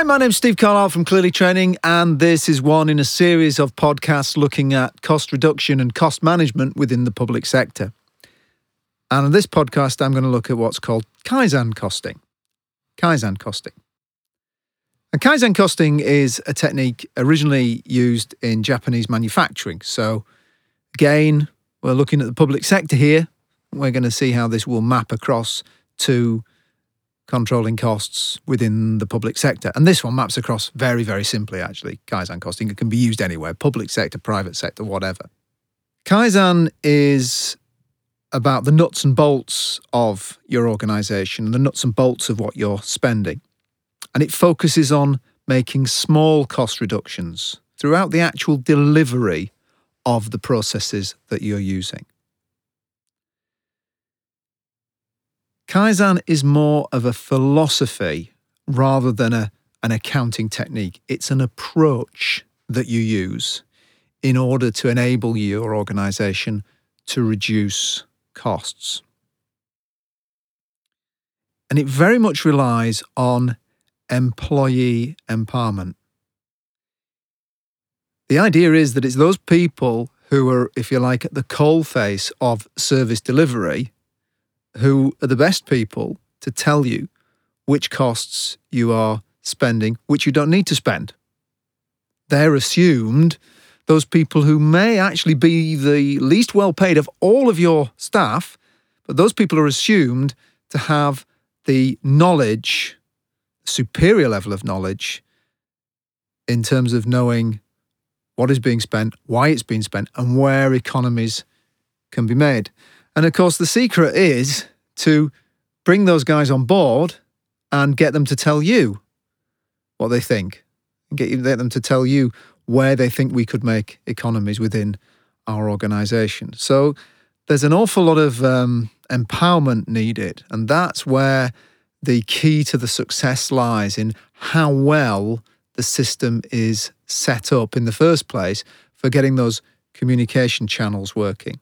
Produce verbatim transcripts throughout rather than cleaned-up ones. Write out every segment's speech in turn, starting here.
Hi, my name's Steve Carlisle from Clearly Training, and this is one in a series of podcasts looking at cost reduction and cost management within the public sector. And on this podcast, I'm going to look at what's called Kaizen costing. Kaizen costing. And Kaizen costing is a technique originally used in Japanese manufacturing. So again, we're looking at the public sector here. We're going to see how this will map across to controlling costs within the public sector. And this one maps across very, very simply, actually. Kaizen costing, it can be used anywhere, public sector, private sector, whatever. Kaizen is about the nuts and bolts of your organisation, the nuts and bolts of what you're spending. And it focuses on making small cost reductions throughout the actual delivery of the processes that you're using. Kaizen is more of a philosophy rather than a, an accounting technique. It's an approach that you use in order to enable your organisation to reduce costs. And it very much relies on employee empowerment. The idea is that it's those people who are, if you like, at the coalface of service delivery who are the best people to tell you which costs you are spending, which you don't need to spend. They're assumed, those people who may actually be the least well paid of all of your staff, but those people are assumed to have the knowledge, superior level of knowledge, in terms of knowing what is being spent, why it's being spent, and where economies can be made. And of course, the secret is to bring those guys on board and get them to tell you what they think, and get, you, get them to tell you where they think we could make economies within our organisation. So there's an awful lot of um, empowerment needed, and that's where the key to the success lies, in how well the system is set up in the first place for getting those communication channels working.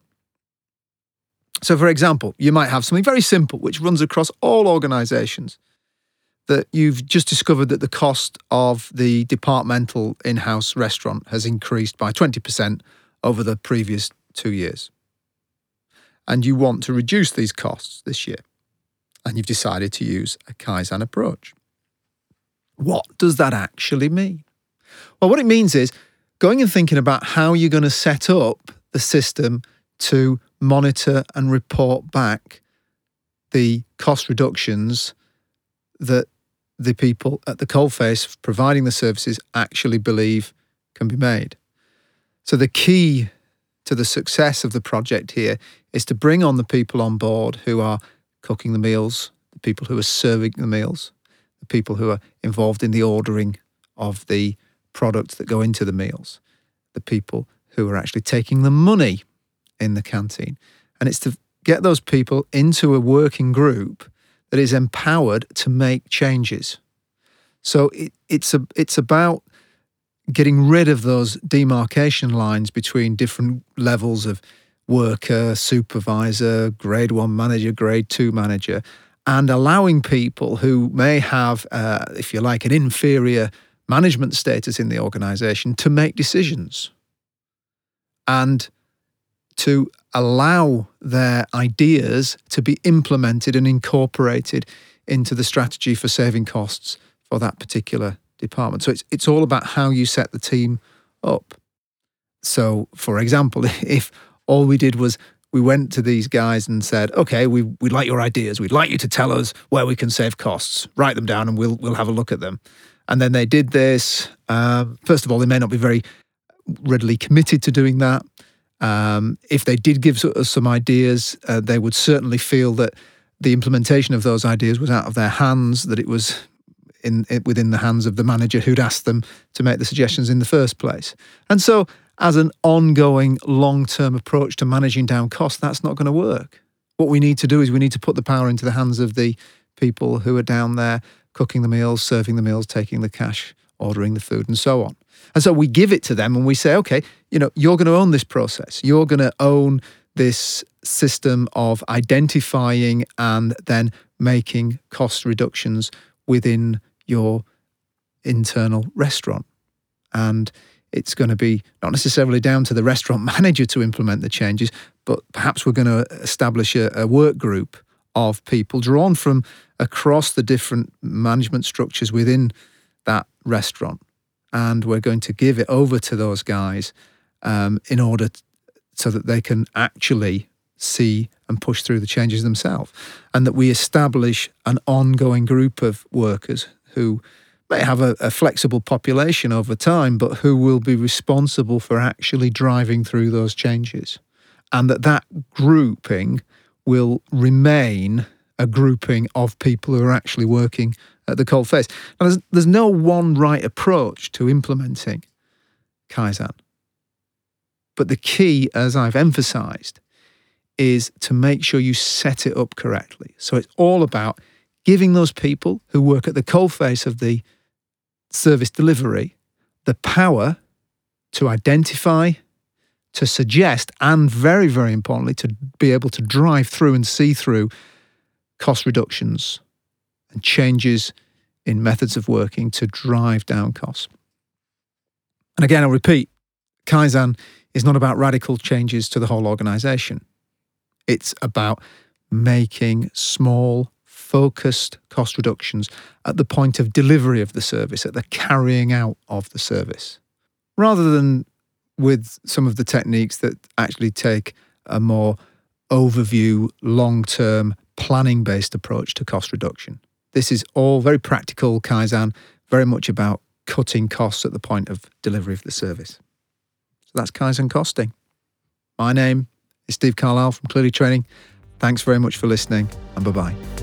So, for example, you might have something very simple which runs across all organisations, that you've just discovered that the cost of the departmental in-house restaurant has increased by twenty percent over the previous two years. And you want to reduce these costs this year. And you've decided to use a Kaizen approach. What does that actually mean? Well, what it means is going and thinking about how you're going to set up the system to monitor and report back the cost reductions that the people at the coalface providing the services actually believe can be made. So the key to the success of the project here is to bring on the people on board who are cooking the meals, the people who are serving the meals, the people who are involved in the ordering of the products that go into the meals, the people who are actually taking the money in the canteen. And it's to get those people into a working group that is empowered to make changes. So it, it's a, it's about getting rid of those demarcation lines between different levels of worker, supervisor, grade one manager, grade two manager, and allowing people who may have, uh, if you like, an inferior management status in the organisation to make decisions and to allow their ideas to be implemented and incorporated into the strategy for saving costs for that particular department. So it's it's all about how you set the team up. So, for example, if all we did was we went to these guys and said, okay, we we like your ideas. We'd like you to tell us where we can save costs. Write them down and we'll we'll have a look at them. And then they did this. Um, first of all, they may not be very readily committed to doing that. Um, if they did give us some ideas, uh, they would certainly feel that the implementation of those ideas was out of their hands, that it was in it, within the hands of the manager who'd asked them to make the suggestions in the first place. And so, as an ongoing long-term approach to managing down costs, that's not going to work. What we need to do is we need to put the power into the hands of the people who are down there cooking the meals, serving the meals, taking the cash, ordering the food, and so on. And so we give it to them and we say, okay, you know, you're going to own this process. You're going to own this system of identifying and then making cost reductions within your internal restaurant. And it's going to be not necessarily down to the restaurant manager to implement the changes, but perhaps we're going to establish a, a work group of people drawn from across the different management structures within that restaurant. And we're going to give it over to those guys um, in order to, so that they can actually see and push through the changes themselves. And that we establish an ongoing group of workers who may have a, a flexible population over time, but who will be responsible for actually driving through those changes. And that that grouping will remain a grouping of people who are actually working at the coalface. Now, there's, there's no one right approach to implementing Kaizen. But the key, as I've emphasized, is to make sure you set it up correctly. So it's all about giving those people who work at the coalface of the service delivery the power to identify, to suggest, and very, very importantly, to be able to drive through and see through cost reductions and changes in methods of working to drive down costs. And again, I'll repeat, Kaizen is not about radical changes to the whole organization. It's about making small, focused cost reductions at the point of delivery of the service, at the carrying out of the service, rather than with some of the techniques that actually take a more overview, long-term, planning-based approach to cost reduction. This is all very practical Kaizen, very much about cutting costs at the point of delivery of the service. So that's Kaizen costing. My name is Steve Carlisle from Clearly Training. Thanks very much for listening, and bye-bye.